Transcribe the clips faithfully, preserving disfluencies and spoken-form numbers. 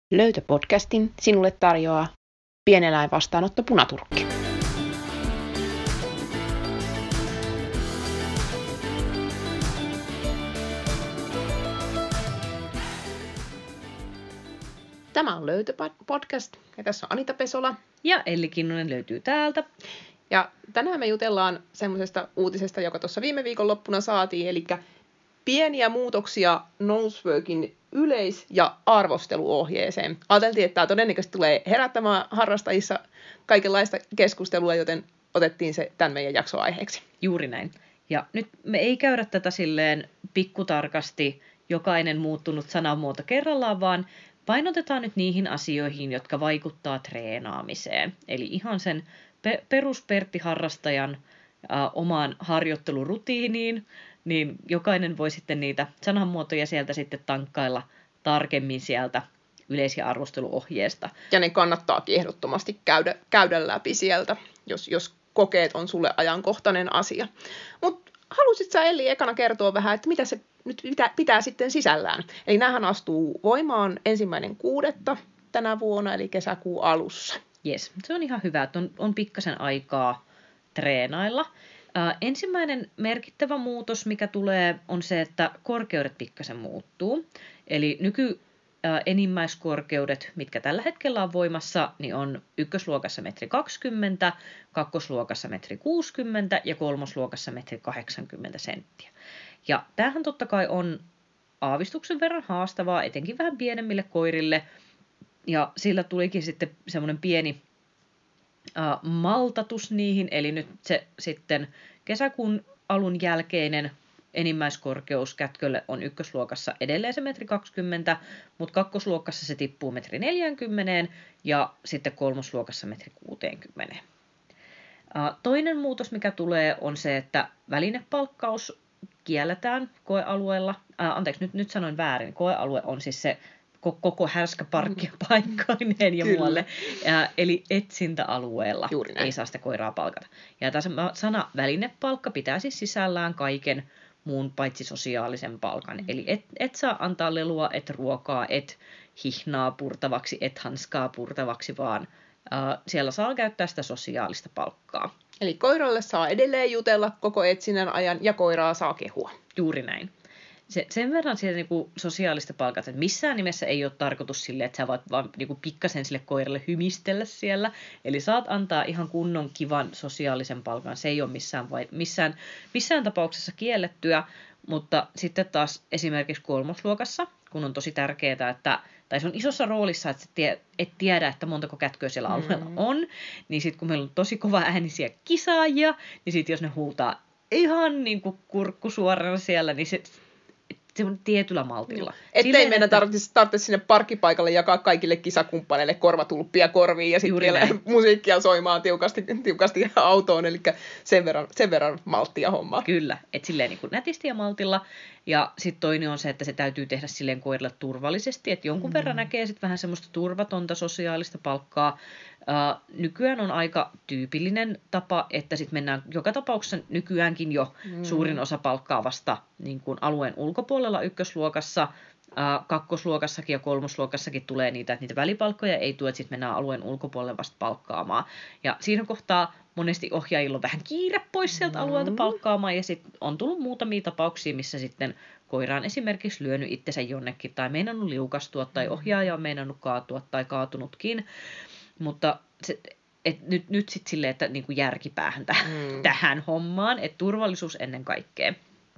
Löytöpodcastin sinulle tarjoaa Pieneläinvastaanotto Punaturkki. Tämä on Löytöpodcast ja tässä on Anita Pesola. Ja Elli Kinnunen löytyy täältä. Ja tänään me jutellaan semmoisesta uutisesta, joka tuossa viime viikonloppuna saatiin, eli pieniä muutoksia Noseworkin yleis- ja arvosteluohjeeseen. Ajateltiin, että tämä todennäköisesti tulee herättämään harrastajissa kaikenlaista keskustelua, joten otettiin se tämän meidän jaksoaiheeksi. Juuri näin. Ja nyt me ei käydä tätä silleen pikkutarkasti jokainen muuttunut sanamuoto kerrallaan, vaan painotetaan nyt niihin asioihin, jotka vaikuttaa treenaamiseen. Eli ihan sen pe- perusperttiharrastajan äh, omaan harjoittelurutiiniin, niin jokainen voi sitten niitä sanamuotoja sieltä sitten tankkailla tarkemmin sieltä yleis- ja arvosteluohjeesta. Ja ne kannattaakin ehdottomasti käydä, käydä läpi sieltä, jos, jos kokeet on sulle ajankohtainen asia. Mutta halusit sä Elli ekana kertoa vähän, että mitä se nyt pitää, pitää sitten sisällään? Eli näähän astuu voimaan ensimmäinen kuudetta tänä vuonna, eli kesäkuun alussa. Jes, se on ihan hyvä, että on, on pikkasen aikaa treenailla. Äh, ensimmäinen merkittävä muutos, mikä tulee, on se, että korkeudet pikkasen muuttuu. Eli nyky äh, enimmäiskorkeudet, mitkä tällä hetkellä on voimassa, niin on ykkösluokassa metri kaksikymmentä, kakkosluokassa metri kuusikymmentä ja kolmosluokassa metri kahdeksankymmentä senttiä. Ja tämähän totta kai on aavistuksen verran haastavaa, etenkin vähän pienemmille koirille. Ja sillä tulikin sitten semmoinen pieni Uh, maltatus niihin, eli nyt se sitten kesäkuun alun jälkeinen enimmäiskorkeus kätkölle on ykkösluokassa edelleen se metri kaksikymmentä, mutta kakkosluokassa se tippuu metri neljäkymmentä ja sitten kolmosluokassa metri kuusikymmentä. Uh, toinen muutos, mikä tulee, on se, että välinepalkkaus kielletään koealueella. Uh, anteeksi, nyt, nyt sanoin väärin. Koealue on siis se koko härskä parkki paikkoineen ja muualle. Ja, eli etsintäalueella ei saa sitä koiraa palkata. Ja tämä sana välinepalkka pitää siis sisällään kaiken muun paitsi sosiaalisen palkan. Mm. Eli et, et saa antaa lelua, et ruokaa, et hihnaa purtavaksi, et hanskaa purtavaksi, vaan äh, siellä saa käyttää sitä sosiaalista palkkaa. Eli koiralle saa edelleen jutella koko etsinnän ajan ja koiraa saa kehua. Juuri näin. Se, sen verran siitä niinku sosiaalista palkat, että missään nimessä ei ole tarkoitus sille, että sä voit vaan niinku pikkasen sille koiralle hymistellä siellä. Eli saat antaa ihan kunnon kivan sosiaalisen palkan. Se ei ole missään, vai, missään, missään tapauksessa kiellettyä, mutta sitten taas esimerkiksi kolmosluokassa, kun on tosi tärkeää, että, tai se on isossa roolissa, että tie, et tiedä, että montako kätköä siellä alueella mm. on, niin sitten kun meillä on tosi kova äänisiä kisaajia, niin sitten jos ne huutaa ihan niin kuin kurkku suorana siellä, niin se semmoinen tietyllä maltilla. Ettei Silleen, meidän että tarvitsisi, tarvitsisi sinne parkkipaikalle jakaa kaikille kisakumppaneille korvatulppia korviin ja sitten vielä musiikkia soimaan tiukasti, tiukasti autoon, eli sen verran, sen verran malttia hommaa. Kyllä, että silleen niin kuin nätisti ja maltilla. Ja sitten toinen on se, että se täytyy tehdä silleen koirille turvallisesti, että jonkun mm. verran näkee sitten vähän semmoista turvatonta sosiaalista palkkaa. Uh, nykyään on aika tyypillinen tapa, että sitten mennään joka tapauksessa nykyäänkin jo mm. suurin osa palkkaa vasta niin kuin alueen ulkopuolella ykkösluokassa. Uh, kakkosluokassakin ja kolmosluokassakin tulee niitä, että niitä välipalkkoja ei tule, että sitten mennään alueen ulkopuolelle vasta palkkaamaan. Ja siinä kohtaa monesti ohjaajilla on vähän kiire pois sieltä mm. alueelta palkkaamaan, ja sitten on tullut muutamia tapauksia, missä sitten koira on esimerkiksi lyönyt itsensä jonnekin, tai meinannut liukastua, tai ohjaaja on meinannut kaatua, tai kaatunutkin. Mutta se, et nyt, nyt sitten silleen, että niinku järkipäähän täh, mm. tähän hommaan, että turvallisuus ennen kaikkea.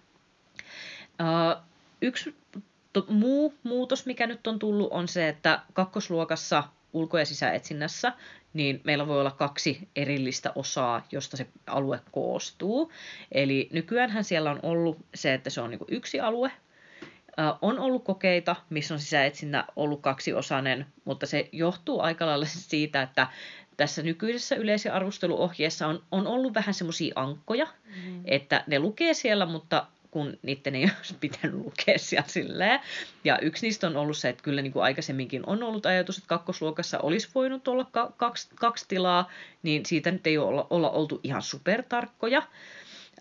Uh, yksi to, muu muutos, mikä nyt on tullut, on se, että kakkosluokassa ulko- ja sisäetsinnässä, niin meillä voi olla kaksi erillistä osaa, josta se alue koostuu. Eli nykyäänhän siellä on ollut se, että se on niinku yksi alue. Uh, on ollut kokeita, missä on sisäetsinnä ollut kaksiosainen, mutta se johtuu aika lailla siitä, että tässä nykyisessä yleis- ja arvosteluohjeessa on, on ollut vähän semmoisia ankkoja, mm. että ne lukee siellä, mutta kun niiden ei olisi pitänyt lukea siellä silleen. Ja yksi niistä on ollut se, että kyllä niin kuin aikaisemminkin on ollut ajatus, että kakkosluokassa olisi voinut olla kaksi, kaksi tilaa, niin siitä nyt ei olla, olla oltu ihan supertarkkoja.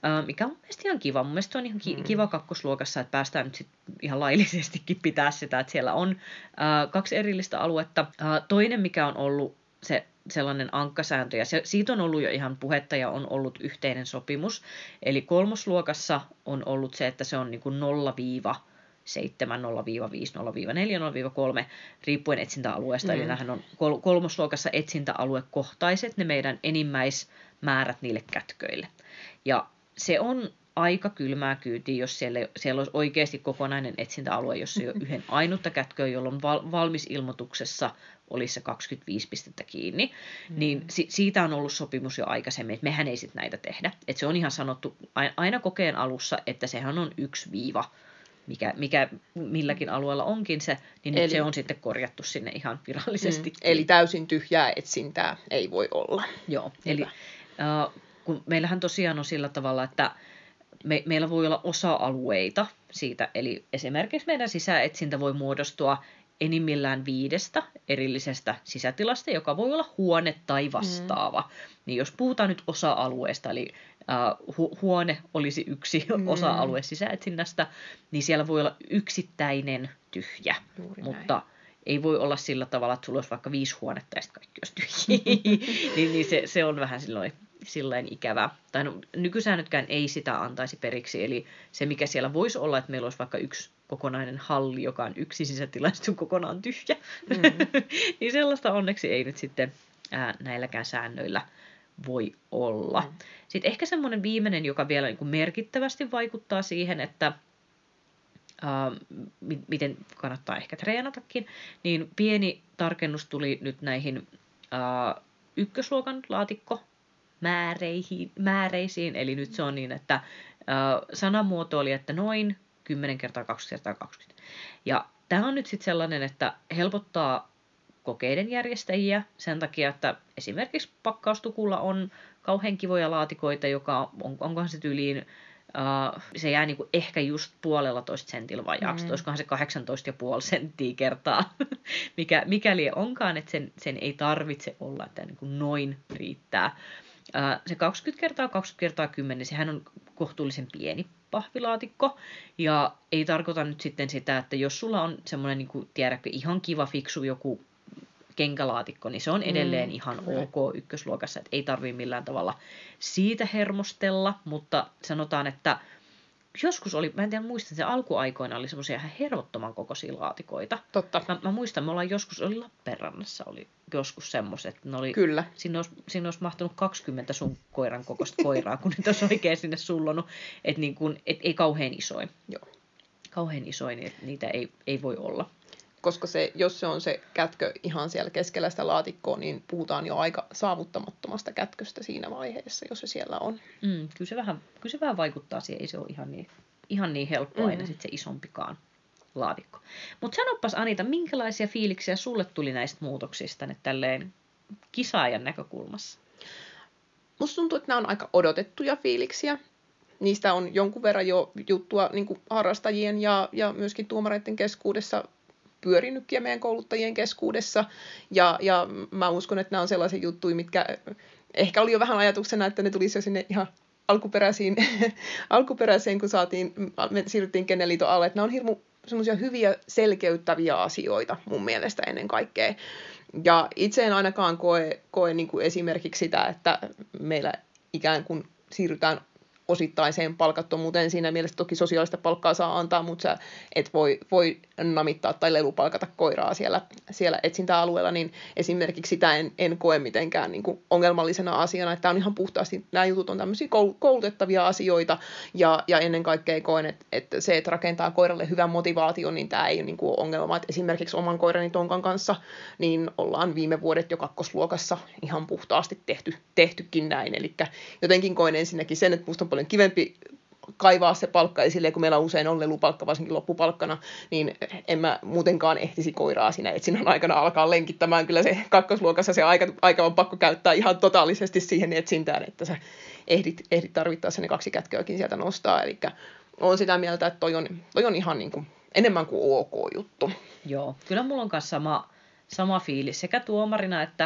mikä on mun mielestä ihan kiva. Mun mielestä on ihan ki- Mm. kiva kakkosluokassa, että päästään nyt sit ihan laillisestikin pitää sitä, että siellä on äh, kaksi erillistä aluetta. Äh, toinen, mikä on ollut se sellainen ankkasääntö, ja se, siitä on ollut jo ihan puhetta ja on ollut yhteinen sopimus. Eli kolmosluokassa on ollut se, että se on niin kuin nolla seitsemän, nolla viisi, nolla neljä, nolla kolme, riippuen etsintäalueesta. Mm. Eli nämähän on kol- kolmosluokassa etsintäaluekohtaiset, ne meidän enimmäismäärät niille kätköille. Ja se on aika kylmää kyytiä, jos siellä, siellä olisi oikeasti kokonainen etsintäalue, jossa ei ole yhden ainutta kätköä, jolloin val, valmisilmoituksessa olisi se kaksikymmentäviisi pistettä kiinni, mm. niin si, siitä on ollut sopimus jo aikaisemmin, että mehän ei sitten näitä tehdä. Että se on ihan sanottu aina kokeen alussa, että sehän on yksi viiva, mikä, mikä milläkin alueella onkin se, niin eli, nyt se on sitten korjattu sinne ihan virallisesti. Mm, eli täysin tyhjää etsintää ei voi olla. Joo, hyvä. Eli äh, kun meillähän tosiaan on sillä tavalla, että me, meillä voi olla osa-alueita siitä, eli esimerkiksi meidän sisäetsintä voi muodostua enimmillään viidestä erillisestä sisätilasta, joka voi olla huone tai vastaava. Mm. Niin jos puhutaan nyt osa-alueesta, eli uh, hu- huone olisi yksi mm. osa-alue sisäetsinnästä, niin siellä voi olla yksittäinen tyhjä, juuri mutta näin. Ei voi olla sillä tavalla, että sulla olisi vaikka viisi huonetta ja sitten kaikki olisi tyhjiä. niin, niin se, se on vähän silloin sillain ikävä. Tai no, nykysäännötkään ei sitä antaisi periksi, eli se mikä siellä voisi olla, että meillä olisi vaikka yksi kokonainen halli, joka on yksi sisätilaisuus kokonaan tyhjä. Mm. niin sellaista onneksi ei nyt sitten ää, näilläkään säännöillä voi olla. Mm. Sitten ehkä semmoinen viimeinen, joka vielä niin kuin merkittävästi vaikuttaa siihen, että ää, m- miten kannattaa ehkä treenatakin, niin pieni tarkennus tuli nyt näihin ää, ykkösluokan laatikko määreihin, määreisiin, eli nyt se on niin, että äh, sanamuoto oli, että noin kymmenen kertaa kaksikymmentä kertaa kaksikymmentä. Ja tämä on nyt sitten sellainen, että helpottaa kokeiden järjestäjiä sen takia, että esimerkiksi pakkaustukulla on kauhean kivoja laatikoita, joka on, onkohan se tyyliin, äh, se jää niinku ehkä just puolella toista sentillä vajaaksi, mm. olisikohan se kahdeksantoista pilkku viisi senttiä kertaa, mikä, mikäli onkaan, että sen, sen ei tarvitse olla, että niinku noin riittää. Uh, se kaksikymmentä kertaa kaksikymmentä kertaa kymmenen, sehän on kohtuullisen pieni pahvilaatikko, ja ei tarkoita nyt sitten sitä, että jos sulla on semmoinen, niin kuin, tiedätkö, ihan kiva, fiksu joku kenkälaatikko, niin se on edelleen mm, ihan okay. ok ykkösluokassa, että ei tarvitse millään tavalla siitä hermostella, mutta sanotaan, että joskus oli, mä en tiedä muistan, se alkuaikoina oli semmoisia ihan hervottoman kokoisia laatikoita. Totta. Mä, mä muistan, me ollaan joskus, oli Lappeenrannassa, oli joskus semmoiset. Oli, kyllä. Siinä olisi, siinä olisi mahtunut kaksikymmentä sun koiran kokoista koiraa, kun nyt olisi oikein sinne sullonut. Että niin kuin, et ei kauhean isoin. Joo. Kauhean isoin, niin niitä ei, ei voi olla. Koska se, jos se on se kätkö ihan siellä keskellä sitä laatikkoa, niin puhutaan jo aika saavuttamattomasta kätköstä siinä vaiheessa, jos se siellä on. Mm, kyllä, se vähän, kyllä se vähän vaikuttaa siihen, ei se ole ihan niin, ihan niin helppo aina mm. sit se isompikaan laatikko. Mutta sanopas Anita, minkälaisia fiiliksiä sulle tuli näistä muutoksista nyt tälleen kisaajan näkökulmassa? Musta tuntuu, että nämä on aika odotettuja fiiliksiä. Niistä on jonkun verran jo juttua niin kuin harrastajien ja, ja myöskin tuomareiden keskuudessa pyörinytkin ja meidän kouluttajien keskuudessa. Ja, ja mä uskon, että nämä on sellaisia juttuja, mitkä ehkä oli jo vähän ajatuksena, että ne tulisi jo sinne ihan alkuperäisiin, alkuperäiseen, kun saatiin, me siirryttiin Kennelliiton alle. Että nämä on hirmu semmoisia hyviä selkeyttäviä asioita mun mielestä ennen kaikkea. Ja itse en ainakaan koe, koe niin kuin esimerkiksi sitä, että meillä ikään kuin siirrytään osittaiseen palkattomuuteen. Siinä mielessä toki sosiaalista palkkaa saa antaa, mutta sä et voi, voi namittaa tai lelupalkata koiraa siellä, siellä etsintäalueella, niin esimerkiksi sitä en, en koe mitenkään niin kuin ongelmallisena asiana, että tämä on ihan puhtaasti, nämä jutut on tämmöisiä koulutettavia asioita, ja, ja ennen kaikkea koen, että, että se, että rakentaa koiralle hyvän motivaation, niin tämä ei ole niin kuin ongelma, että esimerkiksi oman koirani Tonkan kanssa, niin ollaan viime vuodet jo kakkosluokassa ihan puhtaasti tehty, tehtykin näin, eli jotenkin koen ensinnäkin sen, että musta on paljon kivempi kaivaa se palkka esille, kun meillä on usein on lelupalkka, varsinkin loppupalkkana, niin en mä muutenkaan ehtisi koiraa siinä etsinnän aikana alkaa lenkittämään. Kyllä se kakkosluokassa se aika, aika on pakko käyttää ihan totaalisesti siihen etsintään, että sä ehdit, ehdit tarvittaessa ne kaksi kätköäkin sieltä nostaa. Eli olen sitä mieltä, että toi on, toi on ihan niin kuin enemmän kuin ok juttu. Joo, kyllä mulla on myös sama, sama fiilis sekä tuomarina että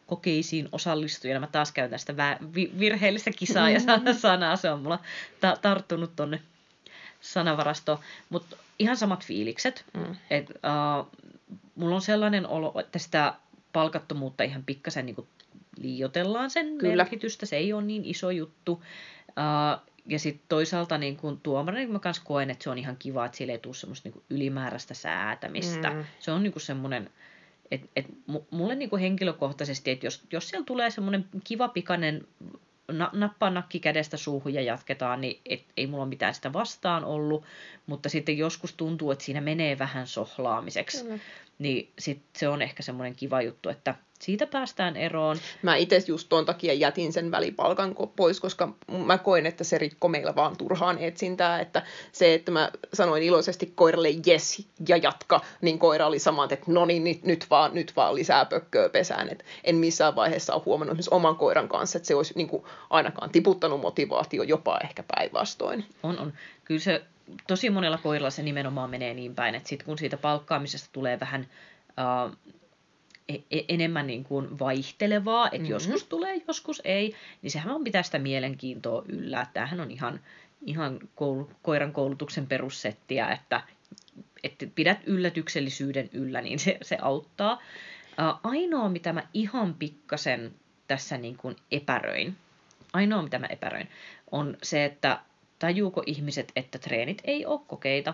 kokeisiin osallistujana. Mä taas käytän sitä virheellistä kisaa ja sanaa. Se on mulla ta- tarttunut tonne sanavarastoon. Mutta ihan samat fiilikset. Mm. Et, uh, mulla on sellainen olo, että sitä palkattomuutta ihan pikkasen niin kuin liioitellaan sen Kyllä. merkitystä. Se ei ole niin iso juttu. Uh, ja sitten toisaalta niin kun tuomarina mä kanssa koen, että se on ihan kiva, että sille ei tule semmoista niin ylimääräistä säätämistä. Mm. Se on niin semmoinen, että et mulle niin henkilökohtaisesti, että jos, jos siellä tulee semmoinen kiva pikainen na, nappaa nakki kädestä suuhun ja jatketaan, niin et, ei mulla mitään sitä vastaan ollut. Mutta sitten joskus tuntuu, että siinä menee vähän sohlaamiseksi. Mm. Niin sit se on ehkä semmoinen kiva juttu, että siitä päästään eroon. Mä itse just tuon takia jätin sen välipalkan pois, koska mä koen, että se rikko meillä vaan turhaan etsintää. Että se, että mä sanoin iloisesti koiralle yes ja jatka, niin koira oli saman, että no niin, nyt, nyt, vaan, nyt vaan lisää pökköä pesään. Et en missään vaiheessa ole huomannut esimerkiksi oman koiran kanssa, että se olisi niin kuin ainakaan tiputtanut motivaatio, jopa ehkä päinvastoin. On, on. Kyllä se tosi monella koiralla se nimenomaan menee niin päin, että sitten kun siitä palkkaamisesta tulee vähän Uh, enemmän niin kuin vaihtelevaa, että mm-hmm. joskus tulee, joskus ei, niin sehän on pitää sitä mielenkiintoa yllä. Tämähän on ihan, ihan koulu, koiran koulutuksen perussettiä, että, että pidät yllätyksellisyyden yllä, niin se, se auttaa. Ainoa, mitä mä ihan pikkasen tässä niin kuin epäröin, ainoa, mitä mä epäröin, on se, että tajuuko ihmiset, että treenit ei ole kokeita.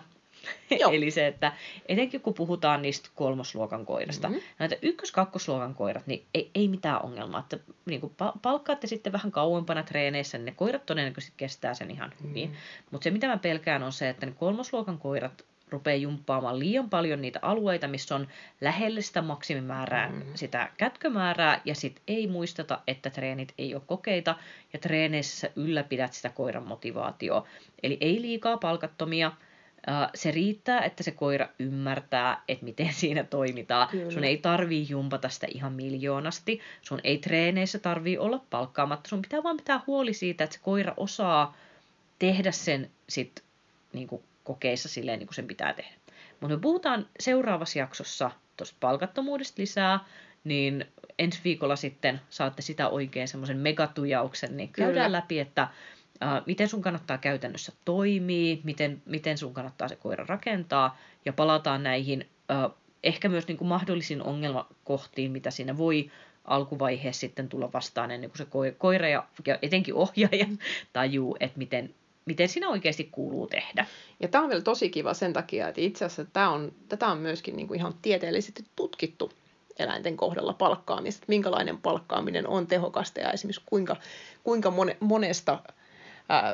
Eli se, että etenkin kun puhutaan niistä kolmosluokan koirasta, mm-hmm. näitä ykkös-kakkosluokan koirat, niin ei, ei mitään ongelmaa. Että, niin kun palkkaatte sitten vähän kauempana treeneissä, niin ne koirat todennäköisesti kestää sen ihan hyvin. Mm-hmm. Mutta se, mitä mä pelkään, on se, että ne kolmosluokan koirat rupeaa jumppaamaan liian paljon niitä alueita, missä on lähellä sitä maksimimäärää, mm-hmm. sitä kätkömäärää, ja sitten ei muisteta, että treenit ei ole kokeita, ja treeneissä ylläpidät sitä koiran motivaatioa. Eli ei liikaa palkattomia. Se riittää, että se koira ymmärtää, että miten siinä toimitaan. Kyllä. Sun ei tarvii jumpata sitä ihan miljoonasti. Sun ei treeneissä tarvii olla palkkaamatta. Sun pitää vaan pitää huoli siitä, että se koira osaa tehdä sen sit, niin kuin kokeissa silleen, niin kuin sen pitää tehdä. Mutta me puhutaan seuraavassa jaksossa tuosta palkattomuudesta lisää, niin ensi viikolla sitten saatte sitä oikein semmoisen megatujauksen, niin Kyllä. käydään läpi, että Uh, miten sun kannattaa käytännössä toimia, miten, miten sun kannattaa se koira rakentaa, ja palataan näihin uh, ehkä myös niin kuin mahdollisiin ongelmakohtiin, mitä siinä voi alkuvaiheessa sitten tulla vastaan, ennen kuin se koira ja, ja etenkin ohjaaja tajuu, että miten, miten siinä oikeasti kuuluu tehdä. Ja tämä on vielä tosi kiva sen takia, että itse asiassa tämä on, tätä on myöskin niin kuin ihan tieteellisesti tutkittu eläinten kohdalla palkkaamista, minkälainen palkkaaminen on tehokasta ja esimerkiksi kuinka, kuinka mone, monesta Ää,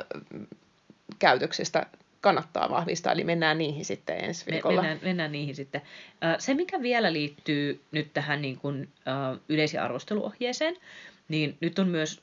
käytöksestä kannattaa vahvistaa, eli mennään niihin sitten ensi viikolla. Mennään, mennään niihin sitten. Se, mikä vielä liittyy nyt tähän niin kuin, yleis- ja arvosteluohjeeseen, niin nyt on myös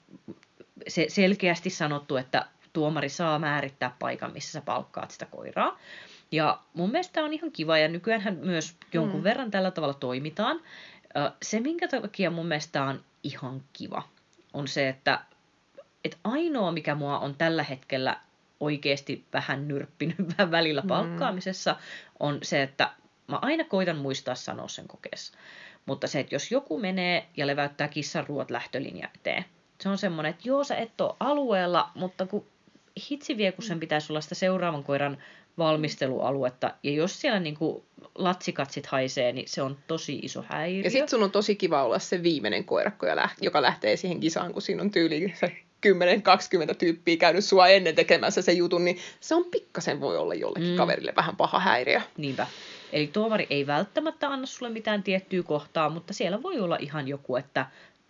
se selkeästi sanottu, että tuomari saa määrittää paikan, missä sä palkkaat sitä koiraa. Ja mun mielestä on ihan kiva, ja nykyäänhän myös jonkun mm. verran tällä tavalla toimitaan. Se, minkä takia mun mielestä on ihan kiva, on se, että että ainoa, mikä mua on tällä hetkellä oikeasti vähän nyrppinyt välillä palkkaamisessa, mm. on se, että mä aina koitan muistaa sanoa sen kokeessa. Mutta se, että jos joku menee ja leväyttää kissan ruoat lähtölinja eteen, se on semmoinen, että joo, sä et ole alueella, mutta kun hitsi vie, kun sen pitäisi olla sitä seuraavan koiran valmistelualuetta, ja jos siellä niin kuin latsikatsit haisee, niin se on tosi iso häiriö. Ja sit sun on tosi kiva olla se viimeinen koirakko, joka lähtee siihen kisaan, kun siinä on tyyli se kymmenen kaksikymmentä tyyppiä käynyt sua ennen tekemässä se jutun, niin se on pikkasen voi olla jollekin mm. kaverille vähän paha häiriö. Niinpä. Eli tuovari ei välttämättä anna sulle mitään tiettyä kohtaa, mutta siellä voi olla ihan joku, että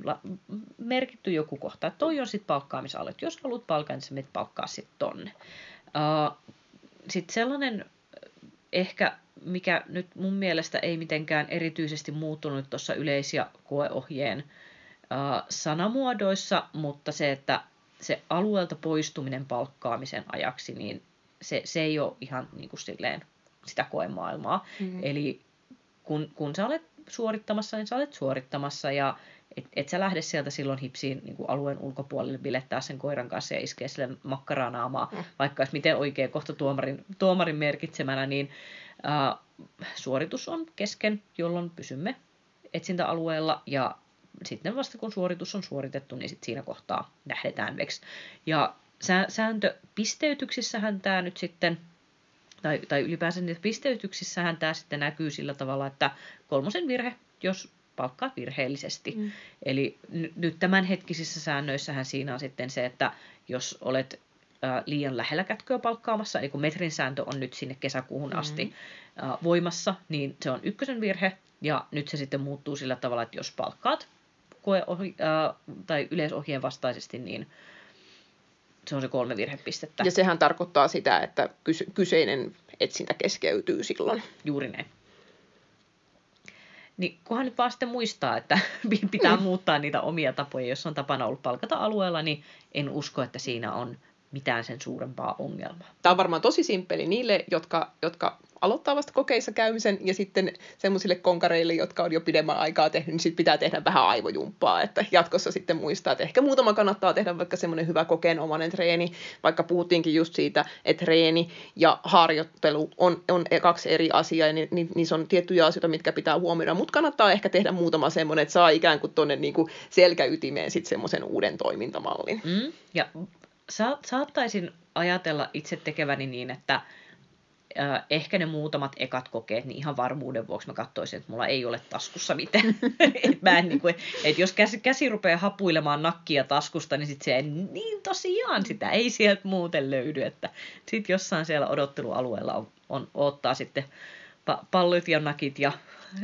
merkitty joku kohta. Toi on sitten palkkaamisalue. Jos haluat palkkaa, niin sä menet palkkaa sitten tonne. Uh, sitten sellainen ehkä, mikä nyt mun mielestä ei mitenkään erityisesti muuttunut tuossa yleis- ja koeohjeen uh, sanamuodoissa, mutta se, että se alueelta poistuminen palkkaamisen ajaksi, niin se, se ei ole ihan niin kuin silleen sitä koemaailmaa. Mm-hmm. Eli kun, kun sä olet suorittamassa, niin sä olet suorittamassa ja et, et sä lähde sieltä silloin hipsiin niin kuin alueen ulkopuolelle bilettää sen koiran kanssa ja iskee sille makkaraa naamaa, mm. vaikka olisi miten oikein kohta tuomarin, tuomarin merkitsemänä, niin äh, suoritus on kesken, jolloin pysymme etsintäalueella ja sitten vasta kun suoritus on suoritettu, niin sit siinä kohtaa lähdetään veksi. Ja sääntö pisteytyksissähän tämä nyt sitten, tai, tai ylipäänsä niissä pisteytyksissähän tämä sitten näkyy sillä tavalla, että kolmosen virhe, jos palkkaat virheellisesti. Mm. Eli n- nyt tämänhetkisissä säännöissähän siinä on sitten se, että jos olet ä, liian lähellä kätköä palkkaamassa, eli kun metrin sääntö on nyt sinne kesäkuuhun mm. asti ä, voimassa, niin se on ykkösen virhe, ja nyt se sitten muuttuu sillä tavalla, että jos palkkaat koeohi, ä, tai yleisohjeen vastaisesti, niin se on se kolme virhepistettä. Ja sehän tarkoittaa sitä, että kyseinen etsintä keskeytyy silloin. Juuri näin. Niin kunhan nyt vaan sitten muistaa, että pitää muuttaa niitä omia tapoja. Jos on tapana ollut palkata alueella, niin en usko, että siinä on mitään sen suurempaa ongelmaa. Tämä on varmaan tosi simppeli niille, jotka, jotka aloittaa vasta kokeissa käymisen, ja sitten semmoisille konkareille, jotka on jo pidemmän aikaa tehnyt, niin sitten pitää tehdä vähän aivojumppaa, että jatkossa sitten muistaa, että ehkä muutama kannattaa tehdä vaikka semmoinen hyvä kokeenomainen treeni, vaikka puhuttiinkin just siitä, että treeni ja harjoittelu on, on kaksi eri asiaa, ja ni, ni, niissä on tiettyjä asioita, mitkä pitää huomioida, mutta kannattaa ehkä tehdä muutama semmoinen, että saa ikään kuin tuonne niin kuin selkäytimeen sitten semmoisen uuden toimintamallin. Mm, ja sa- saattaisin ajatella itse tekeväni niin, että Äh, ehkä ne muutamat ekat kokeet, niin ihan varmuuden vuoksi mä katsoisin, että mulla ei ole taskussa mitään. et mä en, niin kuin, et jos käsi, käsi rupeaa hapuilemaan nakkia taskusta, niin sit se ei, niin tosiaan sitä ei sieltä muuten löydy. Että sit jossain siellä odottelualueella on, on odottaa sitten pa- pallit ja nakit ja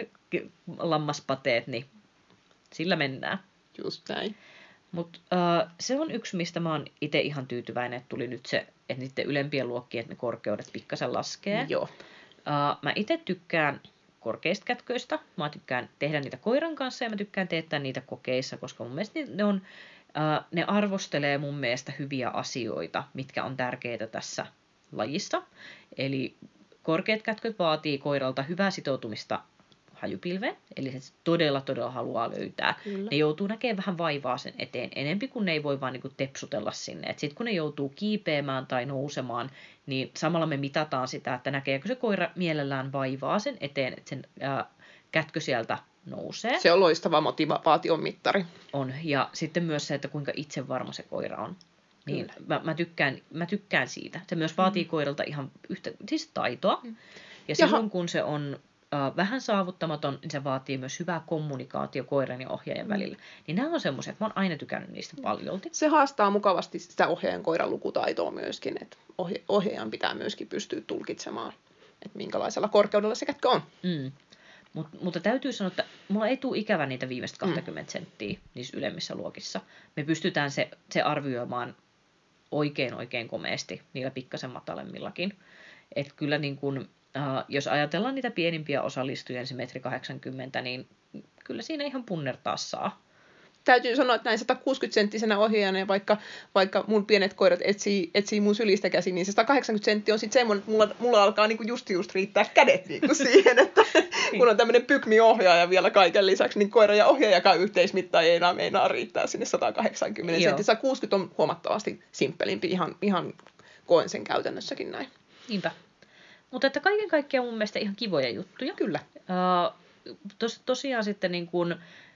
lammaspateet, niin sillä mennään. Just näin. Mutta uh, se on yksi, mistä mä oon itse ihan tyytyväinen, että tuli nyt se, että niiden ylempien luokkien, että ne korkeudet pikkasen laskee. Joo. Uh, mä itse tykkään korkeista kätköistä, mä tykkään tehdä niitä koiran kanssa ja mä tykkään teettää niitä kokeissa, koska mun mielestä ne, on, uh, ne arvostelee mun mielestä hyviä asioita, mitkä on tärkeitä tässä lajissa. Eli korkeat kätköt vaatii koiralta hyvää sitoutumista hajupilveen, eli se todella, todella haluaa löytää. Kyllä. Ne joutuu näkemään vähän vaivaa sen eteen, enempi kuin ne ei voi vaan niinku tepsutella sinne. Sitten kun ne joutuu kiipeämään tai nousemaan, niin samalla me mitataan sitä, että näkeekö se koira mielellään vaivaa sen eteen, että sen ää, kätkö sieltä nousee. Se on loistava motivaation mittari. On, ja sitten myös se, että kuinka itsevarma se koira on. Niin mä, mä, tykkään, mä tykkään siitä. Se myös vaatii mm. koiralta ihan yhtä, siis taitoa. Mm. Ja silloin Jaha. kun se on Uh, vähän saavuttamaton, niin se vaatii myös hyvää kommunikaatio koiran ja ohjaajan mm. välillä. Niin nämä on semmoiset, mä oon aina tykännyt niistä mm. paljolti. Se haastaa mukavasti sitä ohjaajan koiran lukutaitoa myöskin, että ohja- ohjaajan pitää myöskin pystyä tulkitsemaan, että minkälaisella korkeudella se kätkö on. Mm. Mut, mutta täytyy sanoa, että mulla ei tule ikävä niitä viimeistä kaksikymmentä mm. senttiä niissä ylemmissä luokissa. Me pystytään se, se arvioimaan oikein oikein komeasti niillä pikkasen matalemmillakin. Että kyllä niin kun Uh, jos ajatellaan niitä pienimpiä osallistujia, se metri kahdeksankymmentä, niin kyllä siinä ihan punnertaa saa. Täytyy sanoa, että näin sata kuusikymmentä senttisenä ohjaajana, ja vaikka, vaikka mun pienet koirat etsii, etsii mun sylistä käsin, niin se sata kahdeksankymmentä senttiä on sitten semmoinen, että mulla, mulla alkaa niinku just just riittää kädet niinku siihen, että kun on tämmöinen pykmi-ohjaaja vielä kaiken lisäksi, niin koira ja ohjaajakaan yhteismitta ei enää meinaa riittää sinne sata kahdeksankymmentä senttiä. sata kuusikymmentä on huomattavasti simppelimpi, ihan, ihan koen sen käytännössäkin näin. Niinpä. Mutta että kaiken kaikkiaan mun mielestä ihan kivoja juttuja. Kyllä. Uh, tos, tosiaan sitten niin kun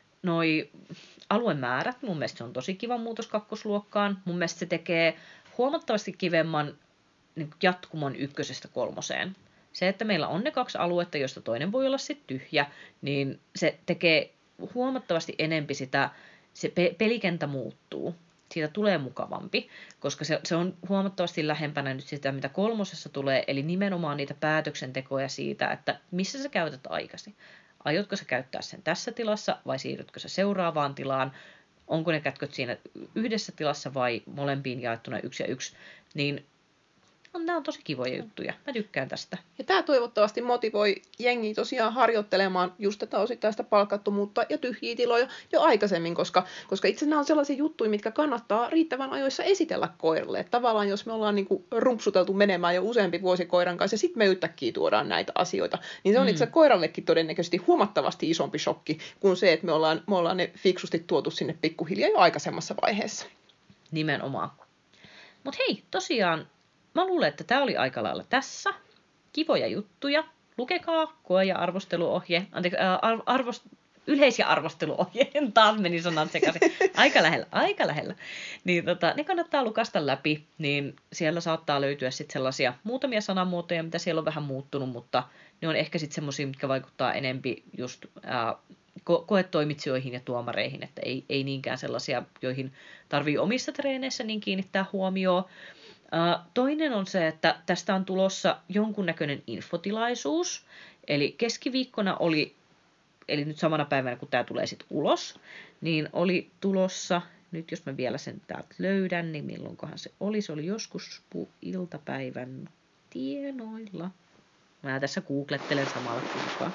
noi aluemäärät, mun mielestä se on tosi kiva muutos kakkosluokkaan. Mun mielestä se tekee huomattavasti kivemman niin jatkumon ykkösestä kolmoseen. Se, että meillä on ne kaksi aluetta, joista toinen voi olla sitten tyhjä, niin se tekee huomattavasti enempi sitä, se pe- pelikenttä muuttuu. Siitä tulee mukavampi, koska se, se on huomattavasti lähempänä nyt sitä, mitä kolmosessa tulee, eli nimenomaan niitä päätöksentekoja siitä, että missä sä käytät aikasi. Aiotko sä käyttää sen tässä tilassa vai siirrytkö sä seuraavaan tilaan? Onko ne kätköt siinä yhdessä tilassa vai molempiin jaettuna yksi ja yksi? Niin on, nämä on tosi kivoja juttuja. Mä tykkään tästä. Ja tämä toivottavasti motivoi jengiä tosiaan harjoittelemaan just tätä osittaista palkattomuutta ja tyhjiä tiloja jo aikaisemmin, koska, koska itse nämä on sellaisia juttuja, mitkä kannattaa riittävän ajoissa esitellä koiralle. Että tavallaan jos me ollaan niinku rumpsuteltu menemään jo useampi vuosi koiran kanssa ja sitten me yhtäkkiä tuodaan näitä asioita, niin se on mm. itse koirallekin todennäköisesti huomattavasti isompi shokki kuin se, että me ollaan, me ollaan ne fiksusti tuotu sinne pikkuhiljaa jo aikaisemmassa vaiheessa. Nimenomaan. Mutta hei, tosiaan mä luulen, että tämä oli aika lailla tässä. Kivoja juttuja. Lukekaa koe- ja arvosteluohje. Anteeksi, arvost, yleis- ja arvosteluohjeen, taas meni sanat sekaisin, aika lähellä, aika lähellä. Niin tota, ne kannattaa lukasta läpi, niin siellä saattaa löytyä sitten sellaisia muutamia sanamuotoja, mitä siellä on vähän muuttunut, mutta ne on ehkä sitten semmoisia, mitkä vaikuttaa enempi just ää, ko- koetoimitsijoihin ja tuomareihin, että ei, ei niinkään sellaisia, joihin tarvii omissa treeneissä niin kiinnittää huomioon. Ää, toinen on se, että tästä on tulossa jonkunnäköinen infotilaisuus, eli keskiviikkona oli, eli nyt samana päivänä kun tämä tulee sitten ulos, niin oli tulossa, nyt jos mä vielä sen täältä löydän, niin milloinkohan se oli, se oli joskus iltapäivän tienoilla. Mä tässä googlettelen samalla kuinka.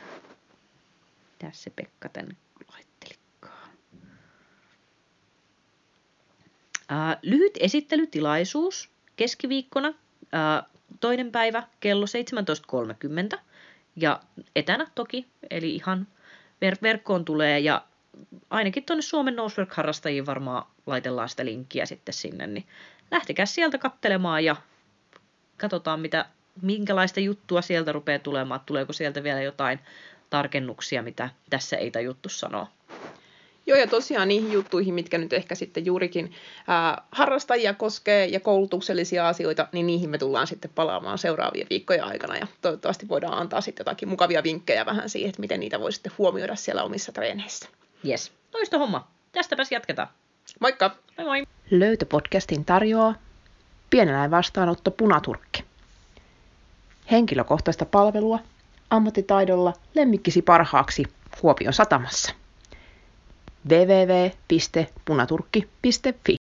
Tässä Pekka tän laittelikaan. Ää, lyhyt esittelytilaisuus keskiviikkona, ää, toinen päivä kello seitsemäntoista kolmekymmentä. Ja etänä toki, eli ihan ver- verkkoon tulee ja ainakin tuonne Suomen Nosework-harrastajiin varmaan laitellaan sitä linkkiä sitten sinne, niin lähtekää sieltä katselemaan ja katsotaan, mitä, minkälaista juttua sieltä rupeaa tulemaan, tuleeko sieltä vielä jotain tarkennuksia, mitä tässä ei tajuttu sanoa. Joo, ja tosiaan niihin juttuihin, mitkä nyt ehkä sitten juurikin ää, harrastajia koskee ja koulutuksellisia asioita, niin niihin me tullaan sitten palaamaan seuraavien viikkojen aikana, ja toivottavasti voidaan antaa sitten jotakin mukavia vinkkejä vähän siihen, että miten niitä voi sitten huomioida siellä omissa treeneissä. Jes, loista homma. Tästäpäs jatketaan. Moikka! Moi moi! Löytöpodcastin tarjoaa Pieneläin vastaanotto Punaturkki. Henkilökohtaista palvelua ammattitaidolla lemmikkisi parhaaksi Kuopion satamassa. double-u double-u double-u piste punaturkki piste fi